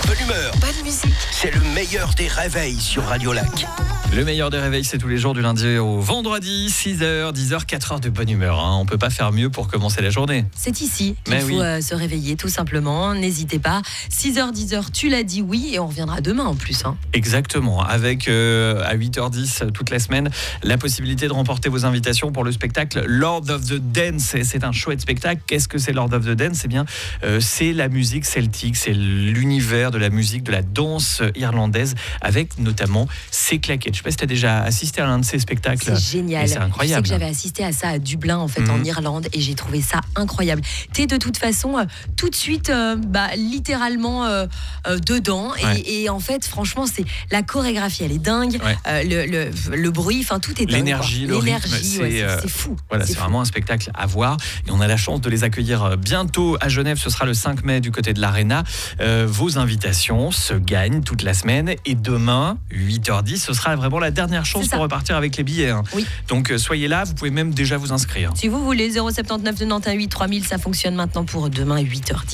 bonne humeur. Bonne musique. C'est le meilleur des réveils sur Radio Lac. Le meilleur des réveils, c'est tous les jours du lundi au vendredi, 6h, 10h, 4h de bonne humeur. On ne peut pas faire mieux pour commencer la journée. C'est ici qu'il Mais faut se réveiller, tout simplement. N'hésitez pas. 6h, 10h, tu l'as dit, oui. Et on reviendra demain en plus. Exactement. Avec à 8h10 toute la semaine, la possibilité de remporter vos invitations pour le spectacle Lord of the Dance. Et c'est un chouette spectacle. Qu'est-ce que c'est Lord of the Dance ? Eh bien, c'est la musique celtique, c'est l'univers de la musique, de la danse irlandaise, avec notamment ces claquettes. Je ne sais pas si tu as déjà assisté à l'un de ces spectacles. C'est génial. Et c'est incroyable. Je sais que j'avais assisté à ça à Dublin, en fait, en Irlande, et j'ai trouvé ça incroyable. T'es de toute façon tout de suite, littéralement dedans. Ouais. Et en fait, franchement, c'est la chorégraphie, elle est dingue. Ouais. Le bruit, enfin, tout est dingue. L'énergie, le rythme, c'est fou. Voilà, c'est vraiment un spectacle à voir. Et on a la chance de les accueillir bientôt à Genève. Ce sera le 5 mai du côté de l'Arena. Vos invitations se gagnent toute la semaine. Et demain, 8h10, ce sera vraiment la dernière chance pour repartir avec les billets. Oui. Donc soyez là, vous pouvez même déjà vous inscrire. Si vous voulez, 079 91 8 3000, ça fonctionne maintenant pour demain, 8h10.